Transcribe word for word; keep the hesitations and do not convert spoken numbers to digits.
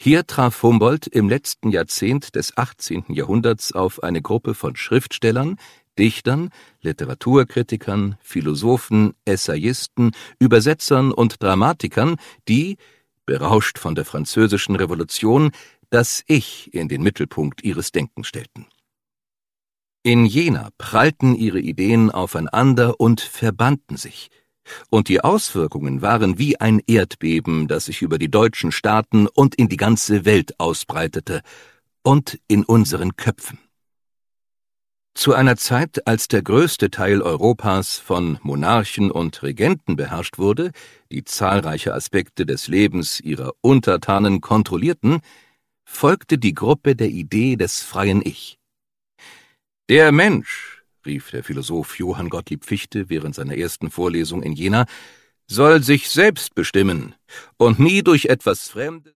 Hier traf Humboldt im letzten Jahrzehnt des achtzehnten Jahrhunderts auf eine Gruppe von Schriftstellern, Dichtern, Literaturkritikern, Philosophen, Essayisten, Übersetzern und Dramatikern, die, berauscht von der Französischen Revolution, das Ich in den Mittelpunkt ihres Denkens stellten. In Jena prallten ihre Ideen aufeinander und verbanden sich, und die Auswirkungen waren wie ein Erdbeben, das sich über die deutschen Staaten und in die ganze Welt ausbreitete, und in unseren Köpfen. Zu einer Zeit, als der größte Teil Europas von Monarchen und Regenten beherrscht wurde, die zahlreiche Aspekte des Lebens ihrer Untertanen kontrollierten, folgte die Gruppe der Idee des freien Ich. Der Mensch, rief der Philosoph Johann Gottlieb Fichte während seiner ersten Vorlesung in Jena, soll sich selbst bestimmen und nie durch etwas Fremdes